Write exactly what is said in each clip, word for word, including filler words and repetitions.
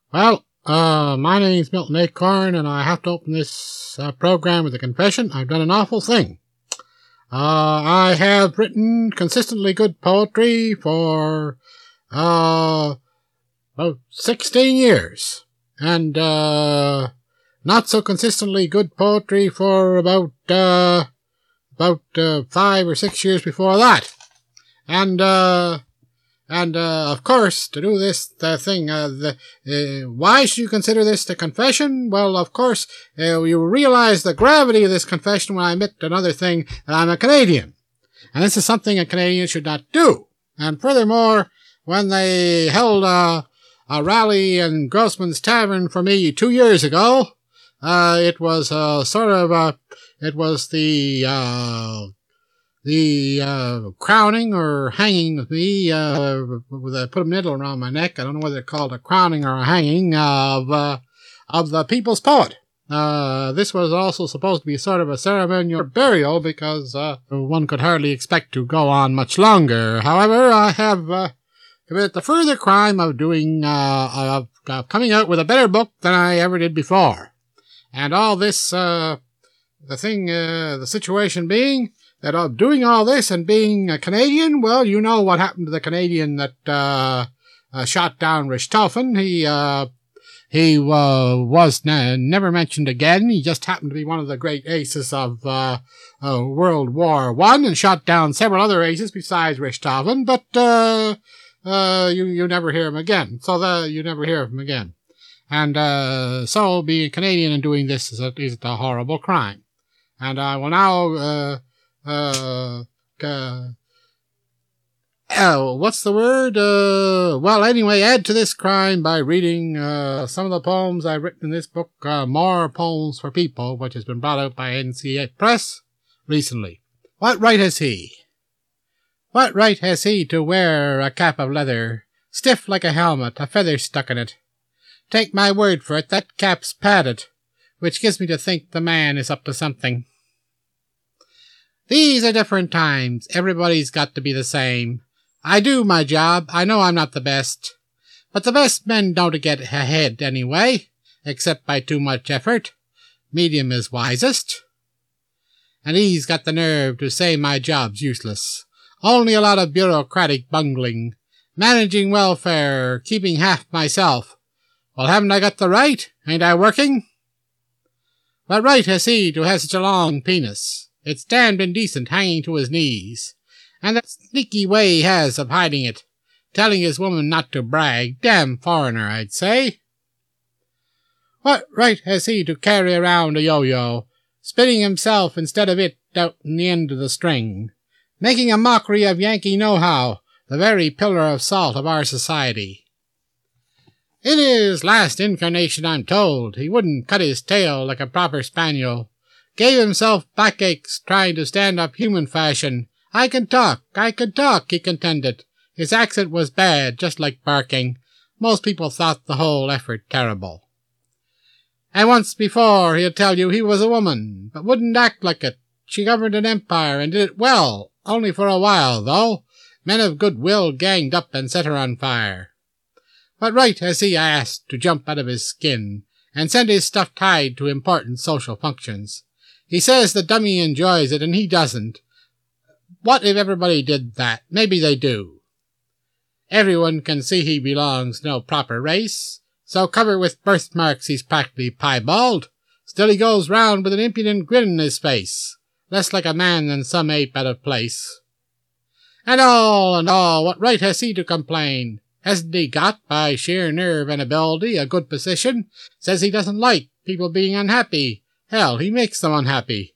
Well, uh, my name's Milton Acorn, and I have to open this uh, program with a confession. I've done an awful thing. Uh, I have written consistently good poetry for, uh, about sixteen years. And, uh, not so consistently good poetry for about, uh, about, uh, five or six years before that. And, uh, And, uh, of course, to do this the thing, uh, the, uh, why should you consider this the confession? Well, of course, uh, you realize the gravity of this confession when I admit another thing, that I'm a Canadian. And this is something a Canadian should not do. And furthermore, when they held a, a rally in Grossman's Tavern for me two years ago, uh, it was, uh, sort of, uh, it was the, uh, The, uh, crowning or hanging of me, uh, with a, put a medal around my neck. I don't know whether it's called a crowning or a hanging of, uh, of the people's poet. Uh, this was also supposed to be sort of a ceremonial burial because, uh, one could hardly expect to go on much longer. However, I have, uh, committed the further crime of doing, uh, of, of coming out with a better book than I ever did before. And all this, uh, the thing, uh, the situation being, that of doing all this and being a Canadian, well, you know what happened to the Canadian that, uh, uh shot down Richthofen. He, uh, he, uh, was ne- never mentioned again. He just happened to be one of the great aces of, uh, uh World War One and shot down several other aces besides Richthofen, but, uh, uh, you, you never hear him again. So the, you never hear of him again. And, uh, so being a Canadian and doing this is a, is a horrible crime. And I will now, uh, Uh, uh, oh, what's the word? Uh, well, anyway, add to this crime by reading, uh, some of the poems I've written in this book, uh, More Poems for People, which has been brought out by N C A Press recently. What right has he? What right has he to wear a cap of leather, stiff like a helmet, a feather stuck in it? Take my word for it, that cap's padded, which gives me to think the man is up to something. These are different times. Everybody's got to be the same. I do my job. I know I'm not the best. But the best men don't get ahead anyway, except by too much effort. Medium is wisest. And he's got the nerve to say my job's useless. Only a lot of bureaucratic bungling. Managing welfare, keeping half myself. Well, haven't I got the right? Ain't I working? What right has he to have such a long penis? It's damned indecent hanging to his knees. And that sneaky way he has of hiding it, telling his woman not to brag, damn foreigner, I'd say. What right has he to carry around a yo-yo, spinning himself instead of it out in the end of the string, making a mockery of Yankee know-how, the very pillar of salt of our society? In his last incarnation, I'm told, he wouldn't cut his tail like a proper spaniel. Gave himself backaches trying to stand up human fashion. I can talk, I can talk, he contended. His accent was bad, just like barking. Most people thought the whole effort terrible. And once before he'll tell you he was a woman, but wouldn't act like it. She governed an empire and did it well, only for a while, though. Men of good will ganged up and set her on fire. What right has he, I asked, to jump out of his skin and send his stuff tied to important social functions? He says the dummy enjoys it, and he doesn't. What if everybody did that? Maybe they do. Everyone can see he belongs to no proper race, so covered with birthmarks he's practically piebald. Still he goes round with an impudent grin on his face, less like a man than some ape out of place. And all and all, what right has he to complain? Hasn't he got, by sheer nerve and ability, a good position? Says he doesn't like people being unhappy. Hell, he makes them unhappy.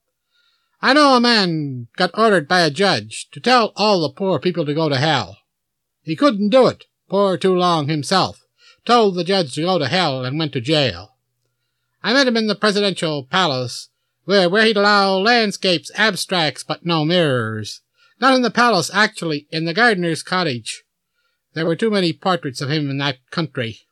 I know a man got ordered by a judge to tell all the poor people to go to hell. He couldn't do it, poor too long himself. Told the judge to go to hell and went to jail. I met him in the presidential palace, where, where he'd allow landscapes, abstracts, but no mirrors. Not in the palace, actually, in the gardener's cottage. There were too many portraits of him in that country.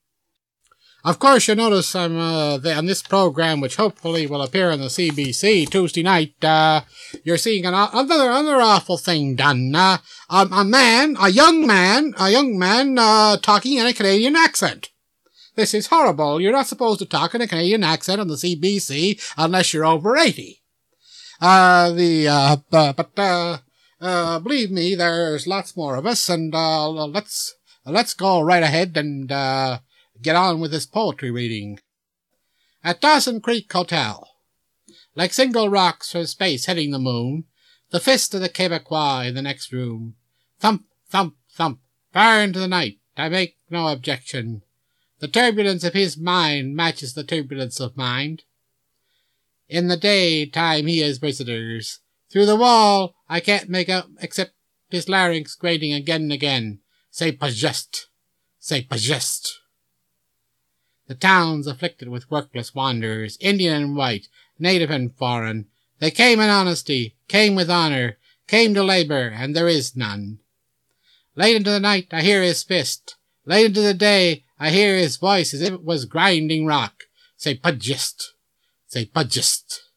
Of course, you'll notice I'm uh, on this program, which hopefully will appear on the C B C Tuesday night. Uh, you're seeing an, another another awful thing done. Uh, a, a man, a young man, a young man uh, talking in a Canadian accent. This is horrible. You're not supposed to talk in a Canadian accent on the C B C unless you're over eighty. Uh, the, uh, uh but, uh, uh, believe me, there's lots more of us, and, uh, let's, let's go right ahead and, uh, get on with this poetry reading. At Dawson Creek Hotel. Like single rocks from space hitting the moon, the fist of the Quebecois in the next room. Thump, thump, thump, far into the night, I make no objection. The turbulence of his mind matches the turbulence of mind. In the daytime he has visitors. Through the wall I can't make out except his larynx grating again and again. C'est pas juste. C'est pas juste. The town's afflicted with workless wanderers, Indian and white, native and foreign. They came in honesty, came with honour, came to labour, and there is none. Late into the night I hear his fist. Late into the day I hear his voice as if it was grinding rock. C'est pas juste. C'est pas juste.